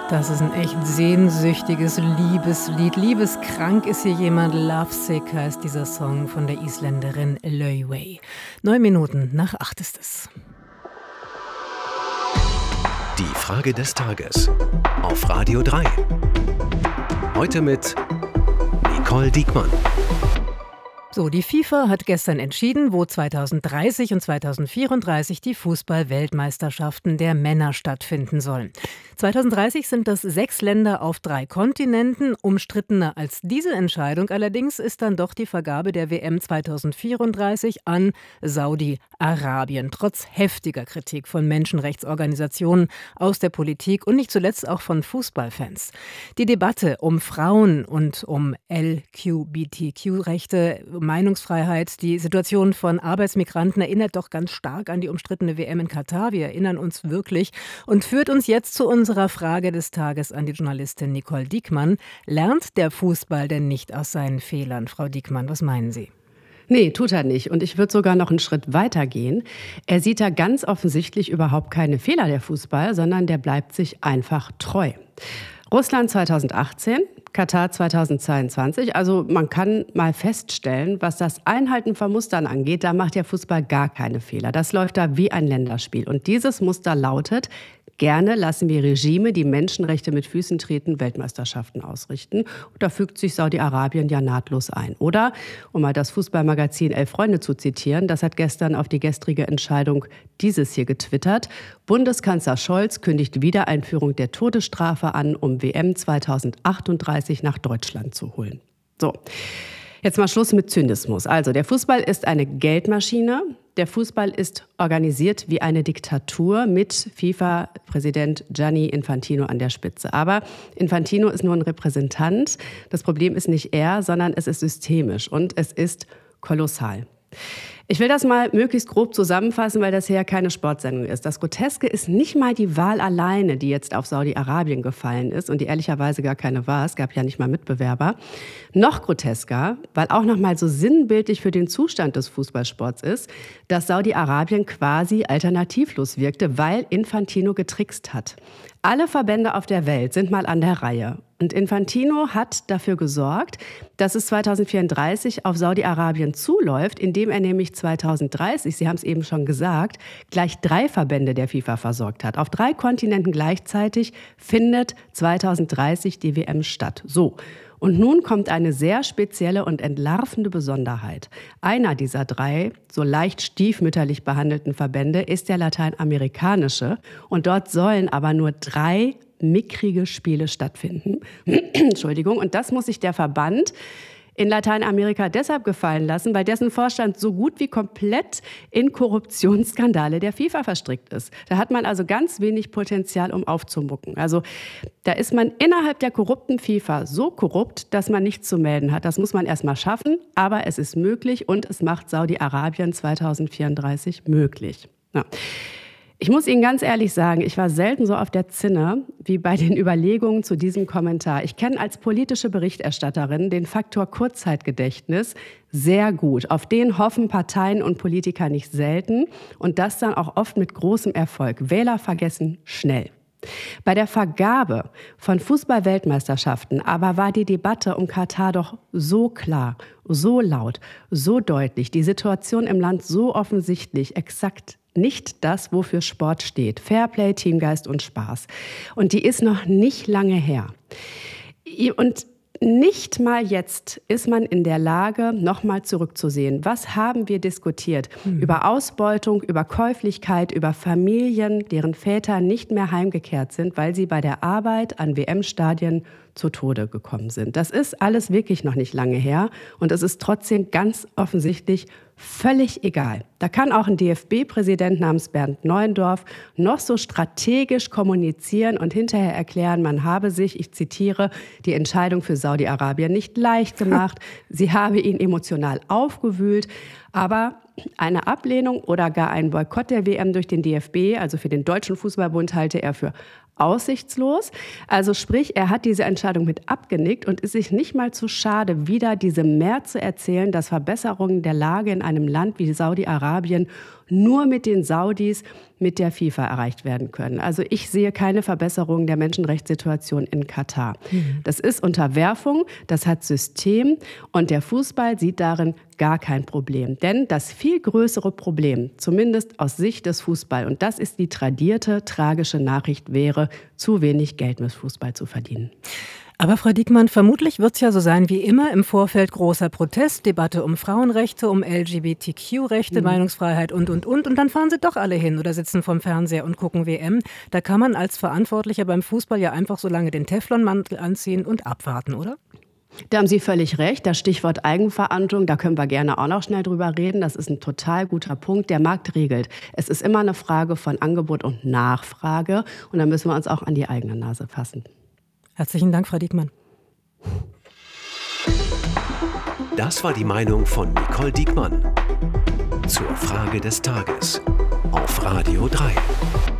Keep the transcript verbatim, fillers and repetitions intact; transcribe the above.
Das ist ein echt sehnsüchtiges Liebeslied. Liebeskrank ist hier jemand. Lovesick heißt dieser Song von der Isländerin Laufey. Neun Minuten nach acht ist es. Die Frage des Tages auf Radio drei. Heute mit Nicole Diekmann. So, die FIFA hat gestern entschieden, wo zweitausenddreißig und zweitausendvierunddreißig die Fußball-Weltmeisterschaften der Männer stattfinden sollen. zweitausenddreißig sind das sechs Länder auf drei Kontinenten. Umstrittener als diese Entscheidung allerdings ist dann doch die Vergabe der W M zweitausendvierunddreißig an Saudi-Arabien. Trotz heftiger Kritik von Menschenrechtsorganisationen, aus der Politik und nicht zuletzt auch von Fußballfans. Die Debatte um Frauen und um L G B T Q-Rechte, Meinungsfreiheit, die Situation von Arbeitsmigranten erinnert doch ganz stark an die umstrittene W M in Katar. Wir erinnern uns wirklich und führt uns jetzt zu unserer Frage des Tages an die Journalistin Nicole Diekmann. Lernt der Fußball denn nicht aus seinen Fehlern? Frau Diekmann, was meinen Sie? Nee, tut er nicht. Und ich würde sogar noch einen Schritt weiter gehen. Er sieht da ganz offensichtlich überhaupt keine Fehler, der Fußball, sondern der bleibt sich einfach treu. Russland zweitausendachtzehn, Katar zweitausendzweiundzwanzig. Also man kann mal feststellen, was das Einhalten von Mustern angeht, da macht der Fußball gar keine Fehler. Das läuft da wie ein Länderspiel. Und dieses Muster lautet: Gerne lassen wir Regime, die Menschenrechte mit Füßen treten, Weltmeisterschaften ausrichten. Und da fügt sich Saudi-Arabien ja nahtlos ein. Oder, um mal das Fußballmagazin Elf Freunde zu zitieren, das hat gestern auf die gestrige Entscheidung dieses hier getwittert: Bundeskanzler Scholz kündigt Wiedereinführung der Todesstrafe an, um W M zweitausendachtunddreißig nach Deutschland zu holen. So. Jetzt mal Schluss mit Zynismus. Also, der Fußball ist eine Geldmaschine. Der Fußball ist organisiert wie eine Diktatur mit FIFA-Präsident Gianni Infantino an der Spitze. Aber Infantino ist nur ein Repräsentant. Das Problem ist nicht er, sondern es ist systemisch und es ist kolossal. Ich will das mal möglichst grob zusammenfassen, weil das hier ja keine Sportsendung ist. Das Groteske ist nicht mal die Wahl alleine, die jetzt auf Saudi-Arabien gefallen ist und die ehrlicherweise gar keine war. Es gab ja nicht mal Mitbewerber. Noch grotesker, weil auch noch mal so sinnbildlich für den Zustand des Fußballsports ist, dass Saudi-Arabien quasi alternativlos wirkte, weil Infantino getrickst hat. Alle Verbände auf der Welt sind mal an der Reihe. Und Infantino hat dafür gesorgt, dass es zweitausendvierunddreißig auf Saudi-Arabien zuläuft, indem er nämlich zweitausenddreißig, Sie haben es eben schon gesagt, gleich drei Verbände der FIFA versorgt hat. Auf drei Kontinenten gleichzeitig findet zweitausenddreißig die W M statt. So. Und nun kommt eine sehr spezielle und entlarvende Besonderheit. Einer dieser drei, so leicht stiefmütterlich behandelten Verbände ist der lateinamerikanische. Und dort sollen aber nur drei mickrige Spiele stattfinden. Entschuldigung. Und das muss sich der Verband in Lateinamerika deshalb gefallen lassen, weil dessen Vorstand so gut wie komplett in Korruptionsskandale der FIFA verstrickt ist. Da hat man also ganz wenig Potenzial, um aufzumucken. Also da ist man innerhalb der korrupten FIFA so korrupt, dass man nichts zu melden hat. Das muss man erst mal schaffen, aber es ist möglich und es macht Saudi-Arabien zweitausendvierunddreißig möglich. Ja. Ich muss Ihnen ganz ehrlich sagen, ich war selten so auf der Zinne wie bei den Überlegungen zu diesem Kommentar. Ich kenne als politische Berichterstatterin den Faktor Kurzzeitgedächtnis sehr gut. Auf den hoffen Parteien und Politiker nicht selten und das dann auch oft mit großem Erfolg. Wähler vergessen schnell. Bei der Vergabe von Fußball-Weltmeisterschaften aber war die Debatte um Katar doch so klar, so laut, so deutlich, die Situation im Land so offensichtlich, exakt nicht das, wofür Sport steht. Fairplay, Teamgeist und Spaß. Und die ist noch nicht lange her. Und nicht mal jetzt ist man in der Lage, nochmal zurückzusehen. Was haben wir diskutiert? Mhm. Über Ausbeutung, über Käuflichkeit, über Familien, deren Väter nicht mehr heimgekehrt sind, weil sie bei der Arbeit an W M-Stadien zu Tode gekommen sind. Das ist alles wirklich noch nicht lange her und es ist trotzdem ganz offensichtlich völlig egal. Da kann auch ein D F B-Präsident namens Bernd Neuendorf noch so strategisch kommunizieren und hinterher erklären, man habe sich, ich zitiere, die Entscheidung für Saudi-Arabien nicht leicht gemacht, sie habe ihn emotional aufgewühlt, aber eine Ablehnung oder gar ein Boykott der W M durch den D F B, also für den Deutschen Fußballbund, halte er für aussichtslos. Also sprich, er hat diese Entscheidung mit abgenickt und ist sich nicht mal zu schade, wieder diese Mär zu erzählen, dass Verbesserungen der Lage in einem Land wie Saudi-Arabien nur mit den Saudis, mit der FIFA erreicht werden können. Also ich sehe keine Verbesserung der Menschenrechtssituation in Katar. Mhm. Das ist Unterwerfung, das hat System und der Fußball sieht darin gar kein Problem. Denn das viel größere Problem, zumindest aus Sicht des Fußballs, und das ist die tradierte, tragische Nachricht, wäre, zu wenig Geld mit Fußball zu verdienen. Aber Frau Diekmann, vermutlich wird es ja so sein wie immer im Vorfeld großer Protest, Debatte um Frauenrechte, um L G B T Q-Rechte, mhm. Meinungsfreiheit und, und, und. Und dann fahren sie doch alle hin oder sitzen vorm Fernseher und gucken W M. Da kann man als Verantwortlicher beim Fußball ja einfach so lange den Teflonmantel anziehen und abwarten, oder? Da haben Sie völlig recht. Das Stichwort Eigenverantwortung, da können wir gerne auch noch schnell drüber reden. Das ist ein total guter Punkt. Der Markt regelt. Es ist immer eine Frage von Angebot und Nachfrage. Und da müssen wir uns auch an die eigene Nase fassen. Herzlichen Dank, Frau Diekmann. Das war die Meinung von Nicole Diekmann zur Frage des Tages auf Radio drei.